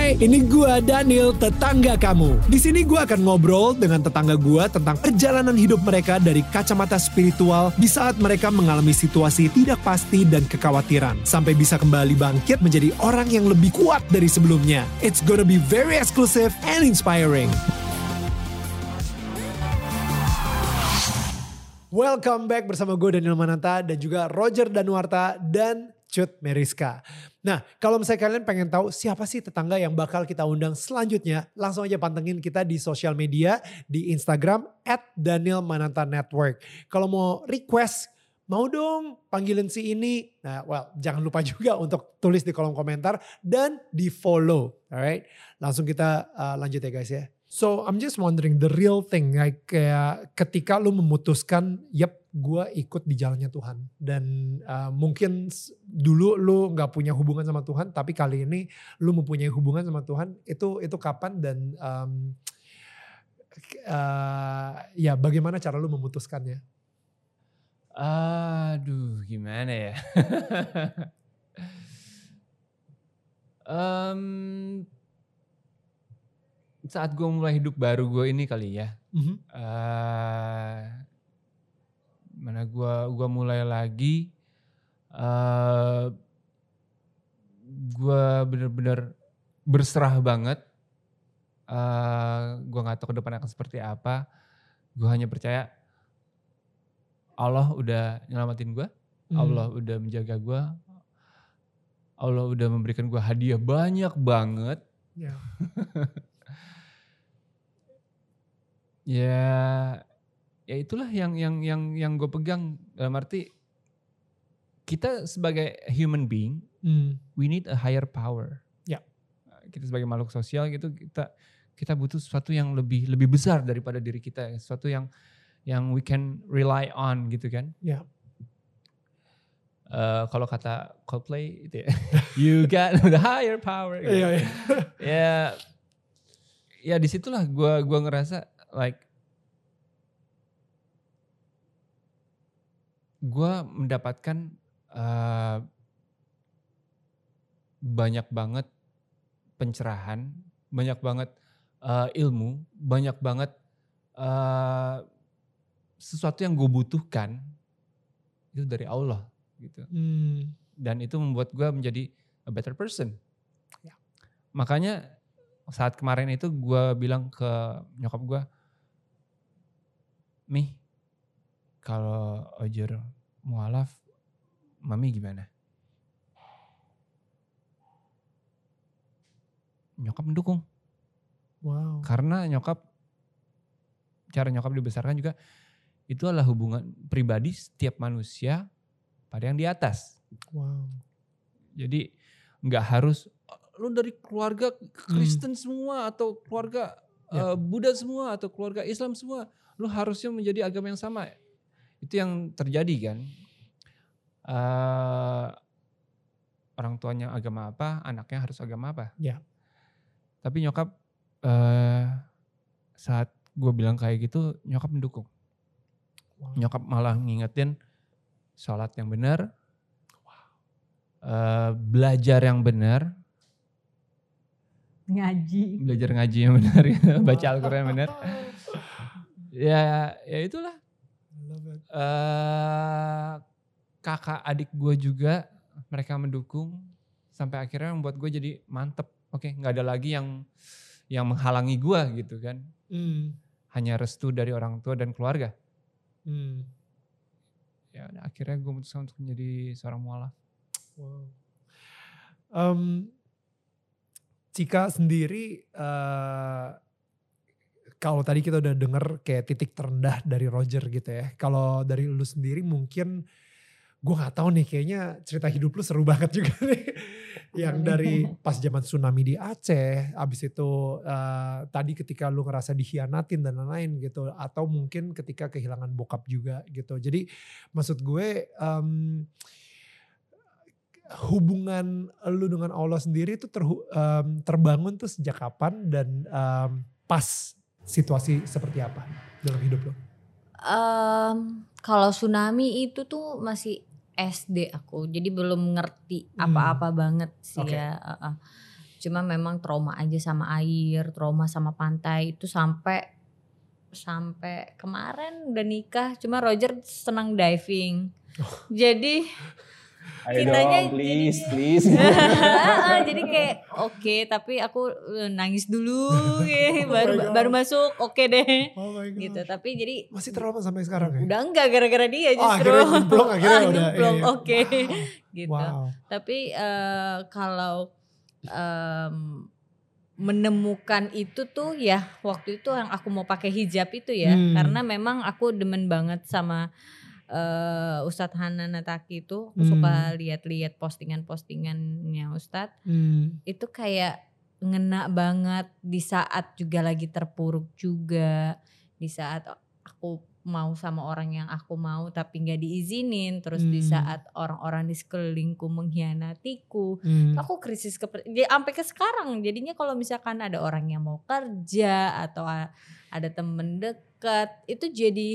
Hai, ini gua Daniel, tetangga kamu. Di sini gua akan ngobrol dengan tetangga gua tentang perjalanan hidup mereka dari kacamata spiritual di saat mereka mengalami situasi tidak pasti dan kekhawatiran, sampai bisa kembali bangkit menjadi orang yang lebih kuat dari sebelumnya. It's gonna be very exclusive and inspiring. Welcome back bersama gue Daniel Mananta dan juga Roger Danuarta dan Cut Meriska. Nah, kalau misalnya kalian pengen tahu siapa sih tetangga yang bakal kita undang selanjutnya, langsung aja pantengin kita di sosial media, di Instagram @DanielManantaNetwork. Kalau mau request, mau dong panggilin si ini. Nah, jangan lupa juga untuk tulis di kolom komentar dan di follow. Alright, langsung kita lanjut ya guys ya. So I'm just wondering the real thing, like kayak ketika lu memutuskan, gue ikut di jalannya Tuhan. Dan mungkin dulu lu gak punya hubungan sama Tuhan, tapi kali ini lu mempunyai hubungan sama Tuhan, itu kapan dan ya bagaimana cara lu memutuskannya? Aduh, gimana ya? Saat gue mulai hidup baru gue ini kali ya. Mana gue mulai lagi, gue bener-bener berserah banget. Gue gak tahu ke depan akan seperti apa. Gue hanya percaya Allah udah nyelamatin gue, Allah udah menjaga gue, Allah udah memberikan gue hadiah banyak banget. Yeah. Ya itulah yang gue pegang, dalam arti kita sebagai human being, we need a higher power. Yeah. Kita sebagai makhluk sosial gitu, kita butuh sesuatu yang lebih besar daripada diri kita, sesuatu yang we can rely on gitu kan. Yeah. Kalau kata Coldplay itu ya, you got the higher power. Gitu. Ya disitulah gue ngerasa like gue mendapatkan banyak banget pencerahan, banyak banget ilmu, banyak banget sesuatu yang gue butuhkan itu dari Allah gitu. Dan itu membuat gue menjadi a better person. Ya. Makanya saat kemarin itu gue bilang ke nyokap gue, Mi, kalau Ojer mualaf, Mami gimana? Nyokap mendukung. Wow. Karena cara nyokap dibesarkan juga itu adalah hubungan pribadi setiap manusia pada yang di atas. Wow. Jadi gak harus lu dari keluarga Kristen semua atau keluarga Buddha semua atau keluarga Islam semua. Lu harusnya menjadi agama yang sama. Itu yang terjadi kan. Orang tuanya agama apa, anaknya harus agama apa. Ya. Tapi nyokap saat gue bilang kayak gitu, nyokap mendukung. Wow. Nyokap malah ngingetin sholat yang benar, belajar yang benar, belajar ngaji yang benar, baca Al-Quran yang benar. Ya itulah. Kakak adik gue juga mereka mendukung sampai akhirnya membuat gue jadi mantep. Oke, nggak ada lagi yang menghalangi gue gitu kan. Hanya restu dari orang tua dan keluarga. Ya akhirnya gue memutuskan untuk menjadi seorang mualaf. Wow. Cika sendiri, kalau tadi kita udah denger kayak titik terendah dari Roger gitu ya. Kalau dari lu sendiri mungkin gue gak tahu nih, kayaknya cerita hidup lu seru banget juga nih. Yang dari pas zaman tsunami di Aceh, abis itu tadi ketika lu ngerasa dikhianatin dan lain-lain gitu. Atau mungkin ketika kehilangan bokap juga gitu. Jadi maksud gue hubungan lu dengan Allah sendiri itu terbangun tuh sejak kapan dan pas situasi seperti apa dalam hidup lo? Kalau tsunami itu tuh masih SD aku, jadi belum ngerti apa-apa banget sih ya. Cuma memang trauma aja sama air, trauma sama pantai itu sampai kemarin udah nikah. Cuma Roger senang diving. Jadi Ayo kitanya dong, please. jadi kayak oke, tapi aku nangis dulu baru masuk oke deh. Oh my God. Gitu. Tapi jadi masih trauma sampai sekarang ya? udah enggak gara-gara dia justru. Akhirnya nyemplung akhirnya udah. Nyemplung, iya. oke. Gitu. Wow. Tapi kalau menemukan itu tuh ya waktu itu yang aku mau pakai hijab itu ya, karena memang aku demen banget sama Ustadz Hanan Nataki itu. Aku suka lihat-lihat postingannya Ustadz. Itu kayak ngena banget di saat juga lagi terpuruk juga, di saat aku mau sama orang yang aku mau tapi nggak diizinin, terus di saat orang-orang di sekelilingku mengkhianatiku, aku krisis sampai ke sekarang. Jadinya kalau misalkan ada orang yang mau kerja atau ada temen dekat, itu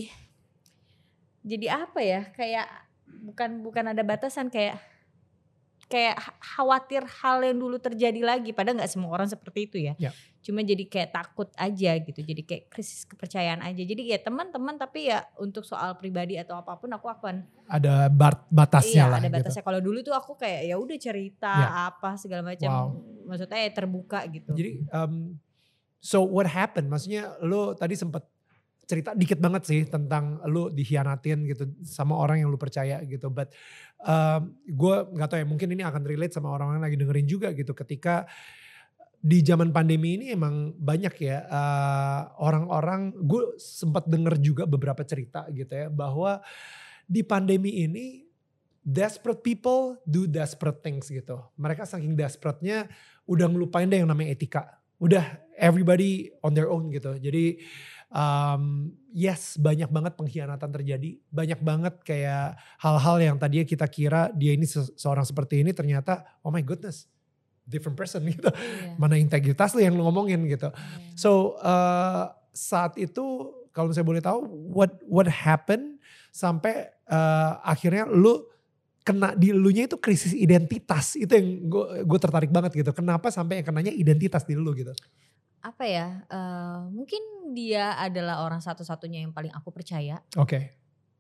jadi apa ya, kayak bukan ada batasan, kayak khawatir hal yang dulu terjadi lagi. Padahal gak semua orang seperti itu ya. Cuma jadi kayak takut aja gitu. Jadi kayak krisis kepercayaan aja. Jadi ya teman-teman, tapi ya untuk soal pribadi atau apapun aku akan ada batasnya lah. Iya, ada batasnya. Gitu. Kalau dulu tuh aku kayak ya udah cerita apa segala macam. Wow. Maksudnya ya terbuka gitu. Jadi so what happened? Maksudnya lo tadi sempat cerita dikit banget sih tentang lu dikhianatin gitu sama orang yang lu percaya gitu. But gue gak tahu ya, mungkin ini akan relate sama orang-orang yang lagi dengerin juga gitu. Ketika di zaman pandemi ini emang banyak ya orang-orang, gue sempat denger juga beberapa cerita gitu ya, bahwa di pandemi ini desperate people do desperate things gitu. Mereka saking desperate-nya udah ngelupain deh yang namanya etika. Udah everybody on their own gitu. Jadi yes, banyak banget pengkhianatan terjadi. Banyak banget kayak hal-hal yang tadinya kita kira dia ini seorang seperti ini, ternyata oh my goodness, different person gitu. Mana integritas lu yang lu ngomongin gitu. So saat itu kalau saya boleh tahu what happened sampai akhirnya lu kena di elunya itu krisis identitas. Itu yang gue tertarik banget gitu. Kenapa sampai yang kenanya identitas di lu gitu? Apa ya, mungkin dia adalah orang satu-satunya yang paling aku percaya. Oke.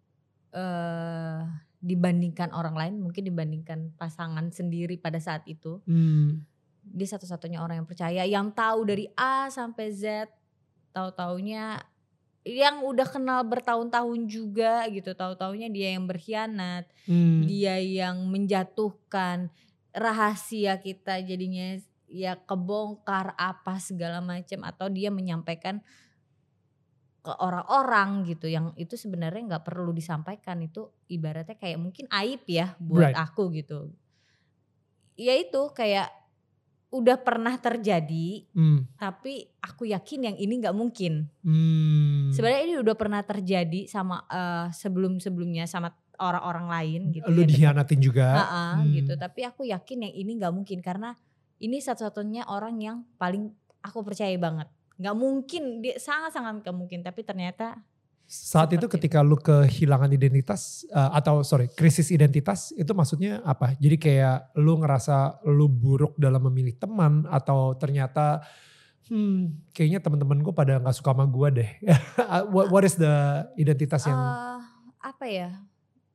Dibandingkan orang lain, mungkin dibandingkan pasangan sendiri pada saat itu. Dia satu-satunya orang yang percaya, yang tahu dari A sampai Z, tahu-taunya yang udah kenal bertahun-tahun juga gitu, tahu-taunya dia yang berkhianat, dia yang menjatuhkan rahasia kita jadinya ya kebongkar apa segala macam, atau dia menyampaikan ke orang-orang gitu yang itu sebenarnya nggak perlu disampaikan. Itu ibaratnya kayak mungkin aib ya buat aku gitu. Ya itu kayak udah pernah terjadi, tapi aku yakin yang ini nggak mungkin. Sebenarnya ini udah pernah terjadi sama sebelum-sebelumnya sama orang-orang lain gitu. Lu dikhianatin juga. Gitu, tapi aku yakin yang ini nggak mungkin karena ini satu-satunya orang yang paling aku percaya banget. Gak mungkin, dia sangat-sangat gak mungkin. Tapi ternyata saat itu ketika lu kehilangan identitas krisis identitas, itu maksudnya apa? Jadi kayak lu ngerasa lu buruk dalam memilih teman, atau ternyata kayaknya teman-teman gue pada gak suka sama gue deh. What is the identitas yang? Apa ya?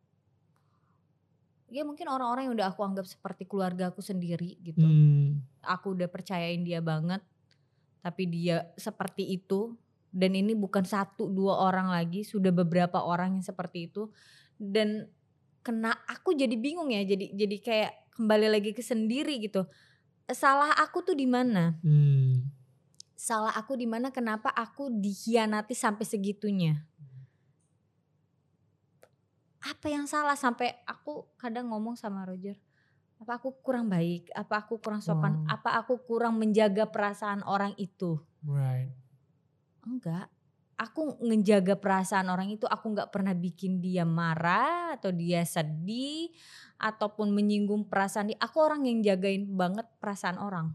Ya mungkin orang-orang yang udah aku anggap seperti keluarga aku sendiri gitu. Aku udah percayain dia banget, tapi dia seperti itu. Dan ini bukan 1-2 orang lagi, sudah beberapa orang yang seperti itu. Dan aku jadi bingung ya, jadi kayak kembali lagi ke sendiri gitu. Salah aku tuh di mana? Salah aku di mana? Kenapa aku dikhianati sampai segitunya? Apa yang salah sampai aku kadang ngomong sama Roger, apa aku kurang baik, apa aku kurang sopan, apa aku kurang menjaga perasaan orang itu? Enggak, aku ngejaga perasaan orang itu, aku gak pernah bikin dia marah atau dia sedih ataupun menyinggung perasaan dia. Aku orang yang jagain banget perasaan orang.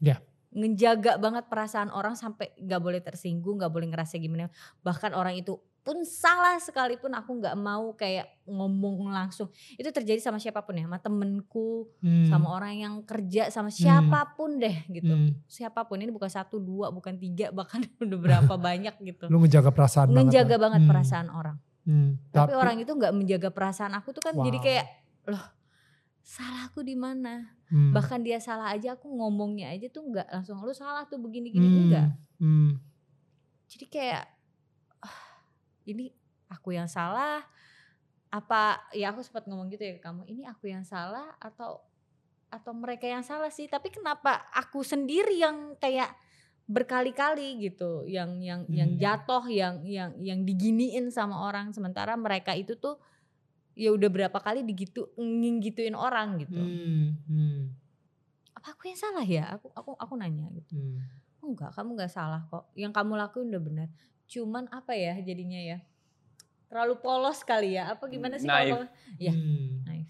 Ngejaga banget perasaan orang sampai gak boleh tersinggung, gak boleh ngerasa gimana. Bahkan orang itu pun salah sekalipun aku nggak mau kayak ngomong langsung. Itu terjadi sama siapapun ya, sama temenku, sama orang yang kerja, sama siapapun deh gitu. Siapapun, ini bukan 1, 2, bukan 3, bahkan udah berapa banyak gitu. Lu ngejaga perasaan Ngejaga banget. banget perasaan orang. Tapi orang itu nggak menjaga perasaan aku tuh kan jadi kayak loh salahku di mana? Bahkan dia salah aja aku ngomongnya aja tuh nggak langsung lu salah tuh begini-gini enggak. Jadi kayak ini aku yang salah apa ya aku sempat ngomong gitu ya ke kamu, ini aku yang salah atau mereka yang salah sih, tapi kenapa aku sendiri yang kayak berkali-kali gitu yang jatuh yang diginiin sama orang, sementara mereka itu tuh ya udah berapa kali ngegituin orang gitu. Apa aku yang salah ya? Aku nanya gitu. Enggak, kamu enggak salah kok. Yang kamu lakuin udah benar. Cuman apa ya jadinya ya? Terlalu polos kali ya? Apa gimana sih kalau ya, naif.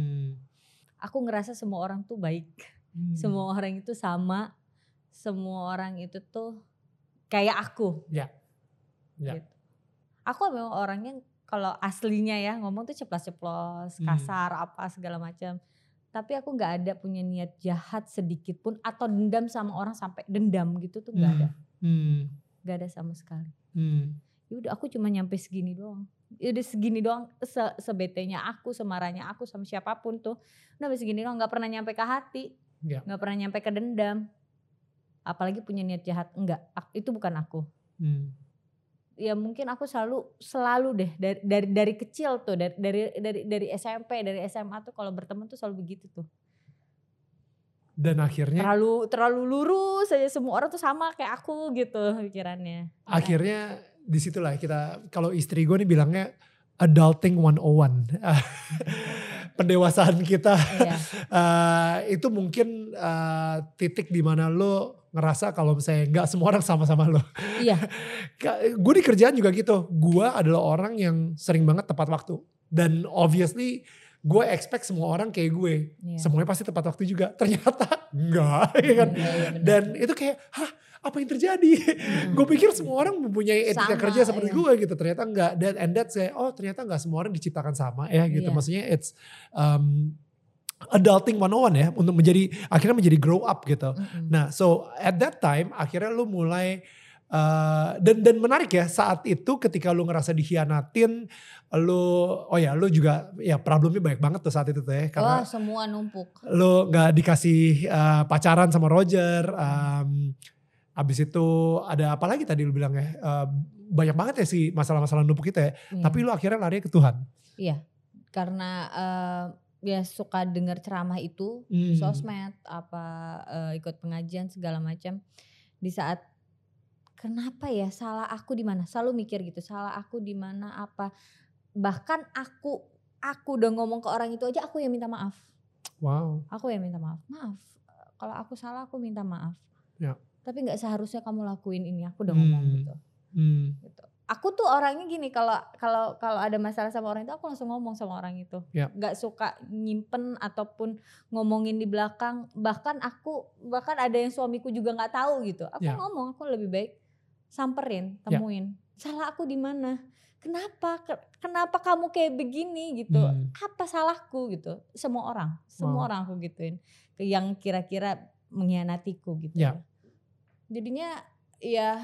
Aku ngerasa semua orang tuh baik. Semua orang itu sama. Semua orang itu tuh kayak aku. Ya. Gitu. Aku memang orangnya kalau aslinya ya ngomong tuh ceplas-ceplos, kasar apa segala macam. Tapi aku nggak ada punya niat jahat sedikit pun atau dendam sama orang sampai dendam gitu tuh nggak ada. Nggak ada sama sekali. Ya udah aku cuma nyampe segini doang. Ya udah segini doang sebetenya aku, semarahnya aku sama siapapun tuh. Udah sampai segini doang, nggak pernah nyampe ke hati. Nggak pernah nyampe ke dendam. Apalagi punya niat jahat, enggak. Itu bukan aku. Ya mungkin aku selalu deh dari kecil tuh dari SMP dari SMA tuh kalau berteman tuh selalu begitu tuh. Dan akhirnya terlalu lurus aja, semua orang tuh sama kayak aku gitu pikirannya. Akhirnya disitulah kita, kalau istri gue nih bilangnya adulting 101. Pendewasaan kita. Itu mungkin titik dimana lo ngerasa kalau misalnya gak semua orang sama-sama lo. Iya. Gue di kerjaan juga gitu. Gue adalah orang yang sering banget tepat waktu. Dan obviously gue expect semua orang kayak gue. Semuanya pasti tepat waktu juga. Ternyata enggak. Ya kan? Dan itu kayak apa yang terjadi? Gue pikir semua orang mempunyai etika kerja seperti gue gitu. Ternyata enggak. And that's ternyata enggak semua orang diciptakan sama ya gitu. Maksudnya it's adulting 101 ya. Untuk akhirnya menjadi grow up gitu. Nah so at that time akhirnya lu mulai dan menarik ya saat itu ketika lu ngerasa dikhianatin, lu juga ya problemnya banyak banget tuh saat itu tuh ya. Karena semua numpuk. Lu gak dikasih pacaran sama Roger. Abis itu ada apa lagi tadi lu bilang ya, banyak banget ya sih masalah-masalah numpuk kita ya. Tapi lu akhirnya lari ke Tuhan. Iya, karena ya suka dengar ceramah itu di sosmed, ikut pengajian segala macam. Di saat kenapa ya salah aku di mana? Selalu mikir gitu, salah aku di mana apa? Bahkan aku udah ngomong ke orang itu aja aku yang minta maaf. Wow. Aku yang minta maaf. Maaf, kalau aku salah aku minta maaf. Ya. Tapi nggak seharusnya kamu lakuin ini. Aku udah ngomong gitu. Gitu. Aku tuh orangnya gini, kalau ada masalah sama orang itu aku langsung ngomong sama orang itu. Nggak suka nyimpen ataupun ngomongin di belakang. Bahkan ada yang suamiku juga nggak tahu gitu. Aku ngomong, aku lebih baik samperin, temuin. Salah aku di mana? Kenapa kamu kayak begini gitu? Apa salahku gitu? Semua orang aku gituin. Yang kira-kira mengkhianatiku gitu. Jadinya ya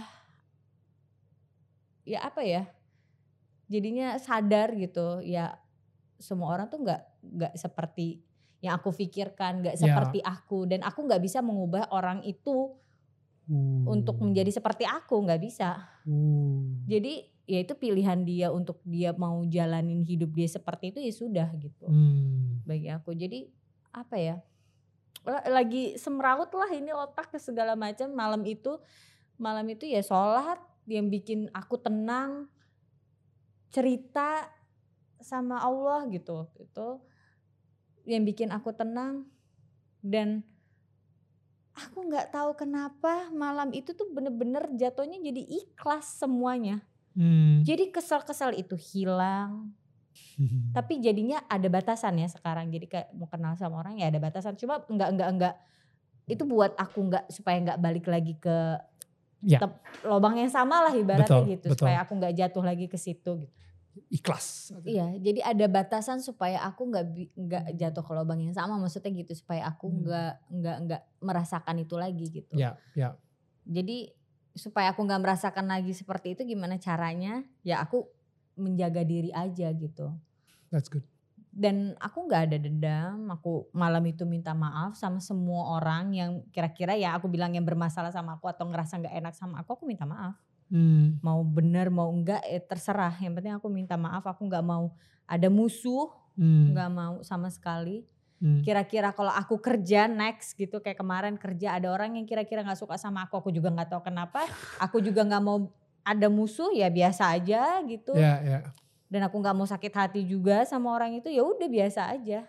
apa ya? Jadinya sadar gitu. Ya semua orang tuh nggak seperti yang aku pikirkan, nggak seperti aku, dan aku nggak bisa mengubah orang itu untuk menjadi seperti aku, nggak bisa. Jadi ya itu pilihan dia untuk dia mau jalanin hidup dia seperti itu ya sudah gitu. Bagi aku. Jadi apa ya? Lagi semrawut lah ini otak ke segala macam. Malam itu ya sholat yang bikin aku tenang, cerita sama Allah gitu. Itu yang bikin aku tenang. Dan aku nggak tahu kenapa malam itu tuh bener-bener jatuhnya jadi ikhlas semuanya. Jadi kesal-kesal itu hilang. Tapi jadinya ada batasan ya sekarang. Jadi kayak mau kenal sama orang ya ada batasan. Cuma enggak. Itu buat aku supaya enggak balik lagi ke tetap lubang yang sama lah ibaratnya Betul, gitu. betul. Supaya aku gak jatuh lagi ke situ gitu. Ikhlas. Iya, jadi ada batasan supaya aku nggak jatuh ke lubang yang sama, maksudnya gitu supaya aku nggak merasakan itu lagi gitu. Ya. Jadi supaya aku nggak merasakan lagi seperti itu, gimana caranya? Ya aku menjaga diri aja gitu. That's good. Dan aku nggak ada dendam, aku malam itu minta maaf sama semua orang yang kira-kira ya aku bilang yang bermasalah sama aku atau ngerasa nggak enak sama aku minta maaf. Mau benar mau enggak terserah, yang penting aku minta maaf, aku nggak mau ada musuh, nggak mau sama sekali. Kira-kira kalau aku kerja next gitu kayak kemarin kerja ada orang yang kira-kira nggak suka sama aku juga nggak tahu kenapa, aku juga nggak mau ada musuh, ya biasa aja gitu. Ya. Dan aku nggak mau sakit hati juga sama orang itu, ya udah biasa aja.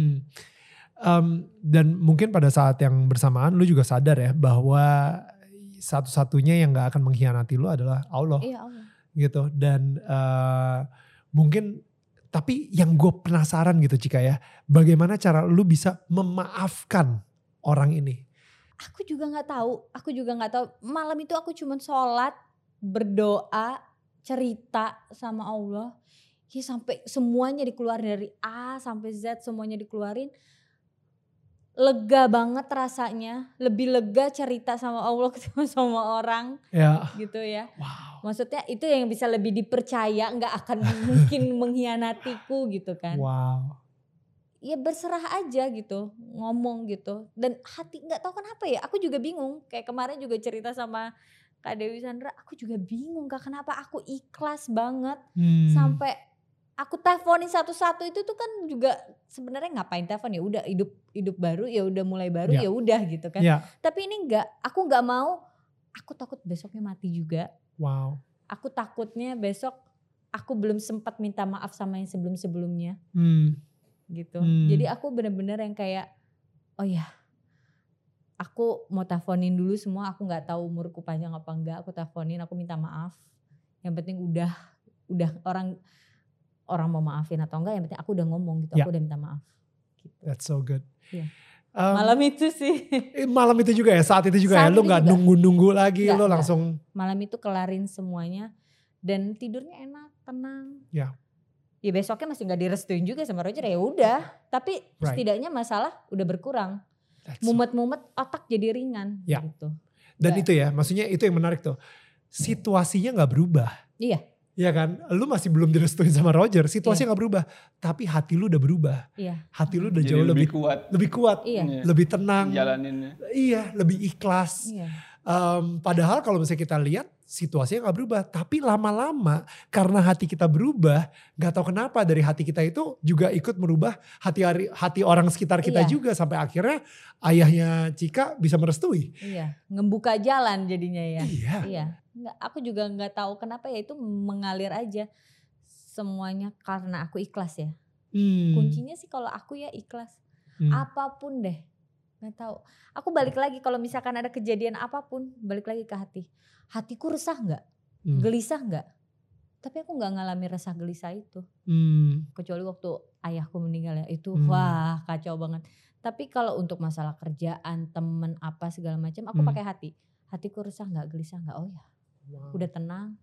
Dan mungkin pada saat yang bersamaan lu juga sadar ya bahwa satu-satunya yang gak akan mengkhianati lu adalah Allah. Iya Allah. Gitu. Dan mungkin tapi yang gue penasaran gitu Cika ya, bagaimana cara lu bisa memaafkan orang ini? Aku juga nggak tahu. Malam itu aku cuma sholat, berdoa, cerita sama Allah. Ya sampai semuanya dikeluarin dari A sampai Z, semuanya dikeluarin. Lega banget rasanya, lebih lega cerita sama Allah ketemu sama orang gitu ya. Wow. Maksudnya itu yang bisa lebih dipercaya, nggak akan mungkin mengkhianatiku gitu kan. Wow. Ya berserah aja gitu, ngomong gitu. Dan hati nggak tahu kenapa ya, aku juga bingung. Kayak kemarin juga cerita sama Kak Dewi Sandra, aku juga bingung Kak kenapa aku ikhlas banget. Sampai aku teleponin satu-satu itu tuh kan juga sebenarnya ngapain telepon, ya udah hidup baru, ya udah mulai baru, ya udah gitu kan. Tapi ini enggak, aku nggak mau, aku takut besoknya mati juga. Wow. Aku takutnya besok aku belum sempat minta maaf sama yang sebelum-sebelumnya. Gitu. Jadi aku benar-benar yang kayak oh ya, aku mau teleponin dulu semua, aku nggak tahu umurku panjang apa enggak, aku teleponin, aku minta maaf. Yang penting udah orang mau maafin atau enggak, yang penting aku udah ngomong gitu, aku udah minta maaf. Gitu. That's so good. Yeah. Malam itu sih. Malam itu juga ya, saat itu juga ya, lu gak nunggu-nunggu lagi, lu langsung. Malam itu kelarin semuanya dan tidurnya enak, tenang. Ya besoknya masih gak direstuin juga sama Roger, ya udah. Tapi setidaknya masalah udah berkurang. Mumet-mumet otak jadi ringan gitu. Dan itu ya, maksudnya itu yang menarik tuh. Situasinya gak berubah. Iya kan, lu masih belum direstuin sama Roger, situasinya gak berubah. Tapi hati lu udah berubah. Hati lu udah jauh lebih kuat, lebih tenang. Jalaninnya. Iya, lebih ikhlas. Padahal kalau misalnya kita lihat situasinya gak berubah. Tapi lama-lama karena hati kita berubah, gak tahu kenapa dari hati kita itu juga ikut merubah hati orang sekitar kita juga. Sampai akhirnya ayahnya Cika bisa merestui. Ngebuka jalan jadinya ya. Iya. Nggak, aku juga nggak tahu kenapa ya, itu mengalir aja semuanya karena aku ikhlas ya. Kuncinya sih kalau aku ya ikhlas. Apapun deh, nggak tahu. Aku balik lagi kalau misalkan ada kejadian apapun, balik lagi ke hati. Hatiku resah nggak, gelisah nggak? Tapi aku nggak ngalami resah gelisah itu. Kecuali waktu ayahku meninggal ya, itu wah kacau banget. Tapi kalau untuk masalah kerjaan, temen apa segala macam, aku pakai hati. Hatiku resah nggak, gelisah nggak? Oh ya. Wow. Udah tenang.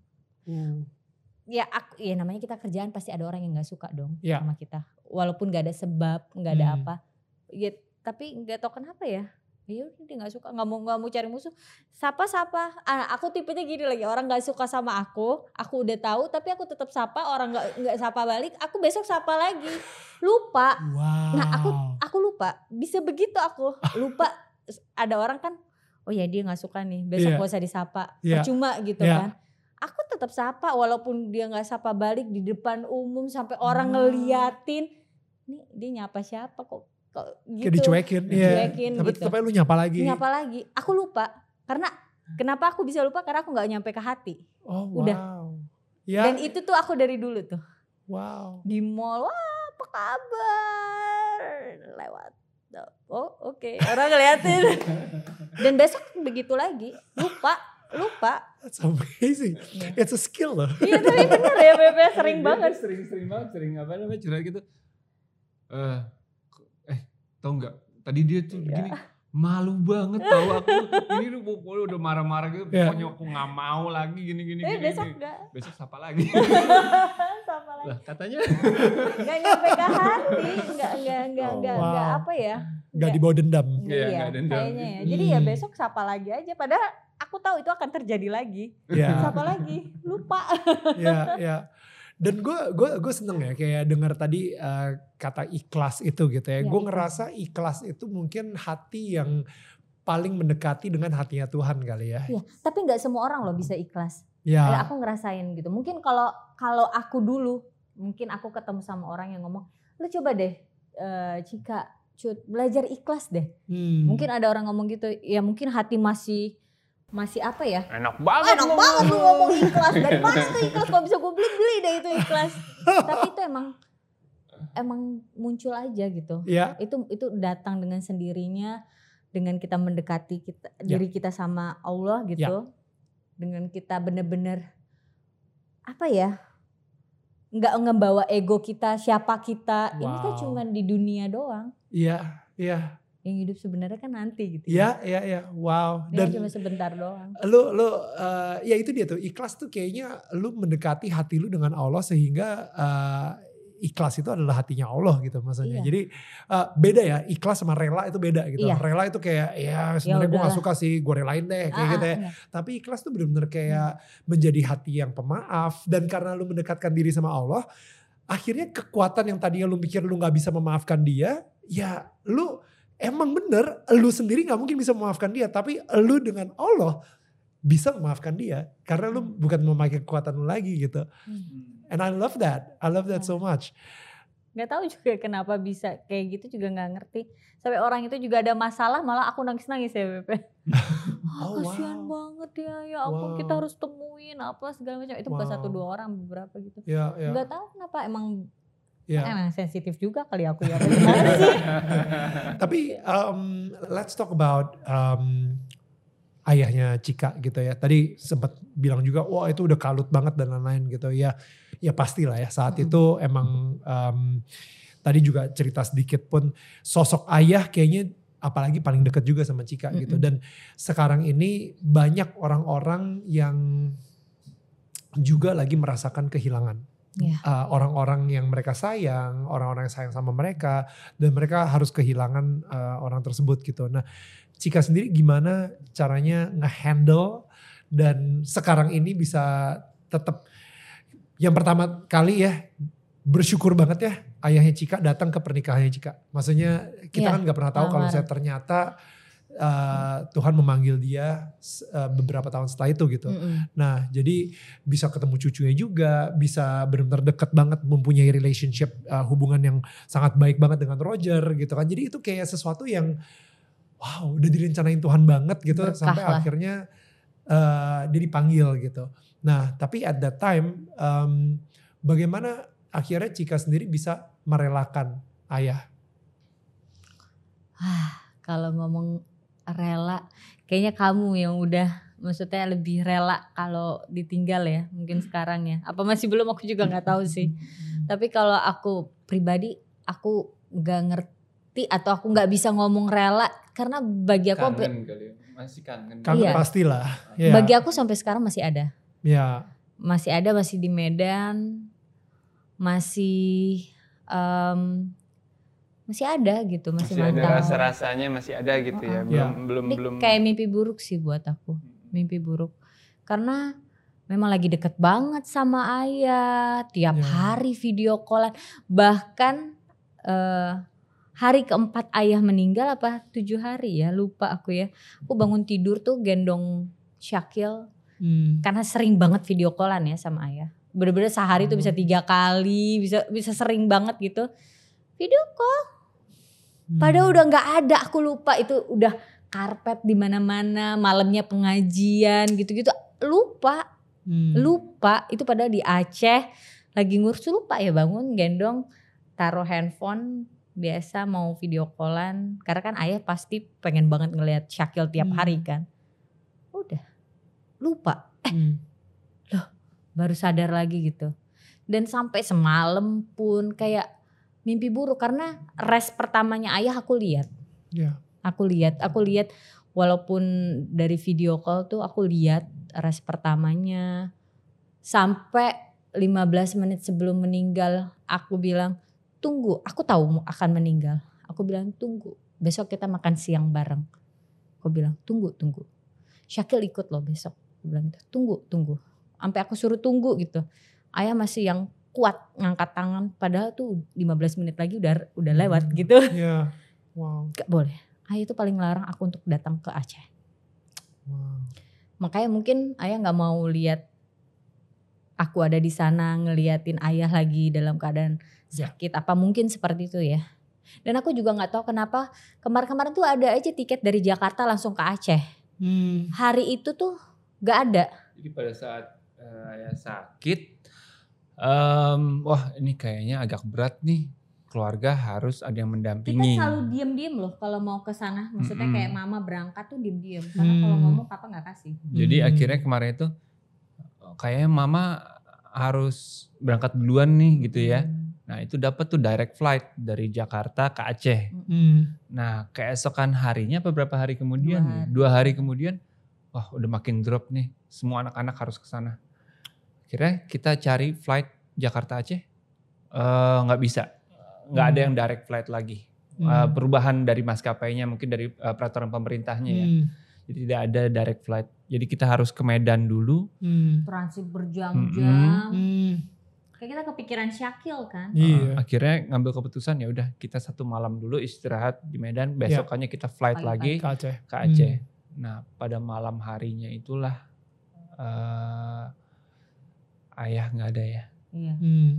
Ya namanya kita kerjaan pasti ada orang yang gak suka dong sama kita. Walaupun gak ada sebab, gak ada apa. Ya, tapi gak tahu kenapa ya. Ya udah dia gak suka, gak mau cari musuh. Sapa. Aku tipenya gini lagi, orang gak suka sama aku udah tahu, tapi aku tetap sapa. Orang gak sapa balik, aku besok sapa lagi. Lupa. Wow. Nah aku lupa. Bisa begitu aku lupa. Ada orang kan, oh ya dia gak suka nih, besok gak usah disapa, percuma gitu kan. Aku tetap sapa walaupun dia gak sapa balik di depan umum sampai orang ngeliatin. Nih dia nyapa siapa kok gitu. Kayak dicuekin. Tapi gitu. tetap lu nyapa lagi. Aku lupa. Karena kenapa aku bisa lupa? Karena aku gak nyampe ke hati. Oh wow. Udah. Dan itu tuh aku dari dulu tuh. Wow. Di mall, wah apa kabar? Lewat. Oh oke. Orang ngeliatin. Dan besok begitu lagi, lupa. That's amazing. It's a skill loh. Iya tapi bener ya, Bebe sering banget. Sering apa namanya curhat gitu. Tau nggak? Tadi dia tuh begini. Malu banget tahu aku. Ini pokoknya udah marah-marah gitu. Pokoknya aku gak mau lagi gini. Besok enggak. Besok siapa lagi? Sama lagi. Lah katanya. Enggak nyampe ke hati. Enggak apa ya. Gak dibawa dendam. Iya, Iya, nggak dendam. kayaknya ya. Jadi ya besok siapa lagi aja. Padahal aku tahu itu akan terjadi lagi. Iya. Siapa lagi? Lupa. Ya. Dan gue seneng ya kayak dengar tadi kata ikhlas itu gitu ya. Ya, Gue ikhlas. ngerasa ikhlas itu mungkin hati yang paling mendekati dengan hatinya Tuhan kali ya. Iya, tapi nggak semua orang loh bisa ikhlas. Ya. Aku ngerasain gitu. Mungkin kalau aku dulu, mungkin aku ketemu sama orang yang ngomong, lu coba deh Cika, Cut, belajar ikhlas deh. Mungkin ada orang ngomong gitu, ya mungkin hati masih apa ya? Enak banget Enak banget lu ngomong ikhlas. Dari mana tuh ikhlas? Kok bisa gue beli deh itu ikhlas. Tapi itu emang muncul aja gitu. Ya. Itu datang dengan sendirinya, dengan kita mendekati diri kita sama Allah gitu. Dengan kita bener-bener apa ya? Nggak ngebawa ego kita, siapa kita. Ini kan cuma di dunia doang. Iya. Yang hidup sebenarnya kan nanti gitu. Iya. Wow. Ini Dan cuma sebentar doang. lu ya itu dia tuh, ikhlas tuh kayaknya lu mendekati hati lu dengan Allah sehingga ikhlas itu adalah hatinya Allah gitu maksudnya. Iya. Jadi beda ya, ikhlas sama rela itu beda gitu. Iya. Rela itu kayak ya sebenarnya gue gak udahlah. suka sih, gue relain deh kayak gitu ya. Iya. Tapi ikhlas tuh bener-bener kayak menjadi hati yang pemaaf. Dan karena lu mendekatkan diri sama Allah, akhirnya kekuatan yang tadinya lu mikir lu gak bisa memaafkan dia, ya lu emang bener, lu sendiri gak mungkin bisa memaafkan dia. Tapi lu dengan Allah bisa memaafkan dia. Karena lu bukan memakai kekuatan lu lagi gitu. And I love that so much. Gak tahu juga kenapa bisa kayak gitu, juga gak ngerti. Sampai orang itu juga ada masalah malah aku nangis-nangis ya Bebe. Kasihan banget ya ampun kita harus temuin apa segala macam. Itu bukan 1-2 orang, beberapa gitu. Ya. Gak tahu kenapa emang Ya. emang sensitif juga kali aku ya. Tapi let's talk about ayahnya Cika gitu ya. Tadi sempat bilang juga, wah itu udah kalut banget dan lain-lain gitu ya. Ya pastilah ya saat itu emang tadi juga cerita sedikit pun sosok ayah kayaknya apalagi paling deket juga sama Cika gitu. Dan sekarang ini banyak orang-orang yang juga lagi merasakan kehilangan. Orang-orang yang mereka sayang, orang-orang yang sayang sama mereka, dan mereka harus kehilangan orang tersebut gitu. Nah, Cika sendiri gimana caranya nge-handle dan sekarang ini bisa tetap, yang pertama kali ya bersyukur banget ya ayahnya Cika datang ke pernikahannya Cika. Maksudnya kita kan gak pernah tahu kalau misalnya ternyata Tuhan memanggil dia beberapa tahun setelah itu gitu. Nah jadi bisa ketemu cucunya juga, bisa benar-benar deket banget, mempunyai relationship hubungan yang sangat baik banget dengan Roger gitu kan. Jadi itu kayak sesuatu yang wow udah direncanain Tuhan banget gitu. Berkah sampai lah. Akhirnya dia dipanggil gitu. Nah tapi at that time bagaimana akhirnya Cika sendiri bisa merelakan ayah? Kalau ngomong rela, kayaknya kamu yang udah maksudnya lebih rela kalau ditinggal ya mungkin sekarang ya. Apa masih belum, aku juga gak tahu sih. Tapi kalau aku pribadi aku gak ngerti atau aku gak bisa ngomong rela karena bagi aku kangen kali ya. Masih kangen. Kangen iya. Pastilah. Ya. Bagi aku sampai sekarang masih ada. Ya. Masih ada, masih di Medan, masih ada gitu, masih mantap. Ada rasa-rasanya masih ada gitu ya. Belum kayak mimpi buruk sih buat aku. Mimpi buruk. Karena memang lagi deket banget sama ayah, tiap hari video callan. Bahkan hari keempat ayah meninggal apa 7 hari ya, lupa aku ya. Aku bangun tidur tuh gendong Syakil. Karena sering banget video callan ya sama ayah. Bener-bener sehari tuh bisa 3 kali, bisa sering banget gitu. Video call. Padahal udah nggak ada, aku lupa itu udah karpet di mana-mana, malamnya pengajian gitu-gitu. Lupa. Itu padahal di Aceh lagi ngurus, lupa ya bangun gendong, taruh handphone, biasa mau video callan. Karena kan ayah pasti pengen banget ngelihat Syakil tiap hari kan. Udah. Lupa. Loh, baru sadar lagi gitu. Dan sampai semalam pun kayak mimpi buruk karena res pertamanya ayah aku lihat. Aku lihat walaupun dari video call tuh aku lihat res pertamanya sampai 15 menit sebelum meninggal aku bilang tunggu, aku tahu akan meninggal. Aku bilang tunggu, besok kita makan siang bareng. Aku bilang tunggu. Syakil ikut loh besok. Aku bilang gitu, tunggu. Sampai aku suruh tunggu gitu. Ayah masih yang kuat ngangkat tangan padahal tuh 15 menit lagi udah lewat gitu. Iya. Wow. Gak boleh. Ayah itu paling larang aku untuk datang ke Aceh. Wow. Makanya mungkin ayah nggak mau lihat aku ada di sana ngeliatin ayah lagi dalam keadaan sakit. Apa mungkin seperti itu ya. Dan aku juga nggak tahu kenapa kemarin-kemarin tuh ada aja tiket dari Jakarta langsung ke Aceh. Hari itu tuh nggak ada. Jadi pada saat ayah sakit, wah ini kayaknya agak berat nih. Keluarga harus ada yang mendampingi. Kita selalu diem-diem loh kalau mau ke sana. Maksudnya kayak mama berangkat tuh diem-diem. Karena kalau ngomong papa gak kasih. Jadi akhirnya kemarin itu kayaknya mama harus berangkat duluan nih gitu ya. Nah itu dapat tuh direct flight dari Jakarta ke Aceh. Nah keesokan harinya beberapa hari kemudian, 2 hari kemudian, wah udah makin drop nih. Semua anak-anak harus ke sana. Akhirnya kita cari flight Jakarta Aceh, nggak bisa. Nggak ada yang direct flight lagi. Perubahan dari maskapainya mungkin dari peraturan pemerintahnya ya. Jadi tidak ada direct flight. Jadi kita harus ke Medan dulu. Transit berjam-jam. Kayak kita kepikiran Syakil kan. Akhirnya ngambil keputusan ya udah kita 1 malam dulu istirahat di Medan. Besokannya kita flight lagi ke Aceh. Nah pada malam harinya itulah ayah nggak ada ya. Iya.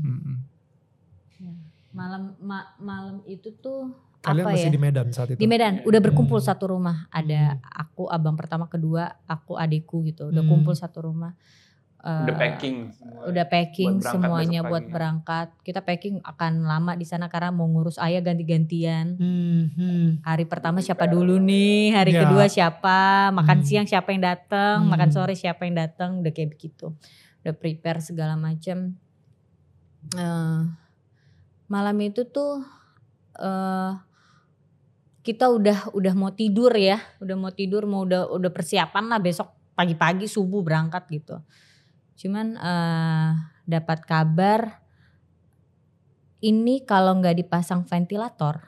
Malam itu tuh kalian apa masih ya? di Medan saat itu? Di Medan, udah berkumpul satu rumah. Ada aku, abang pertama, kedua, aku, adikku gitu. Udah kumpul satu rumah. Udah packing. Udah packing buat semuanya besok buat pagi. berangkat. Kita packing akan lama di sana karena mau ngurus ayah ganti-gantian. Hari pertama siapa dulu nih, hari kedua siapa, makan siang siapa yang datang, makan sore siapa yang datang, udah kayak begitu. Udah prepare segala macam. Malam itu tuh kita udah mau tidur ya, udah persiapan lah besok pagi-pagi subuh berangkat gitu. Cuman dapat kabar ini kalau nggak dipasang ventilator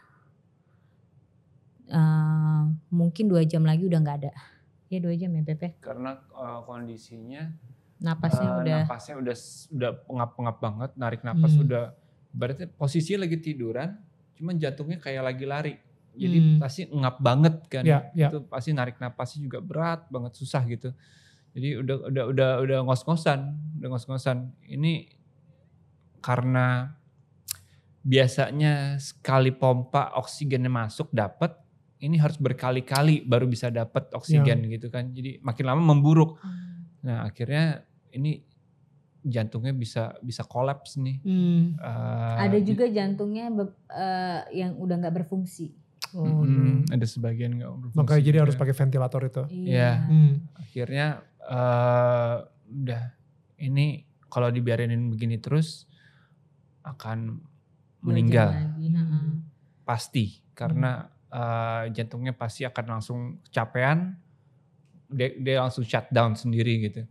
mungkin 2 jam lagi udah nggak ada. Ya 2 jam ya Pepe. Karena kondisinya napasnya udah pengap-pengap banget, narik napas udah berarti posisinya lagi tiduran, cuman jantungnya kayak lagi lari. Jadi pasti ngap banget kan. Itu pasti narik napasnya juga berat banget, susah gitu. Jadi udah ngos-ngosan. Ini karena biasanya sekali pompa oksigennya masuk dapat, ini harus berkali-kali baru bisa dapat oksigen gitu kan. Jadi makin lama memburuk. Nah, akhirnya ini jantungnya bisa kolaps nih. Ada juga jantungnya yang udah nggak berfungsi. Ada sebagian nggak berfungsi. Makanya jadi harus pakai ventilator itu. Iya. Akhirnya udah ini kalau dibiarinin begini terus akan meninggal. Pasti karena jantungnya pasti akan langsung kecapean. Dia langsung shutdown sendiri gitu.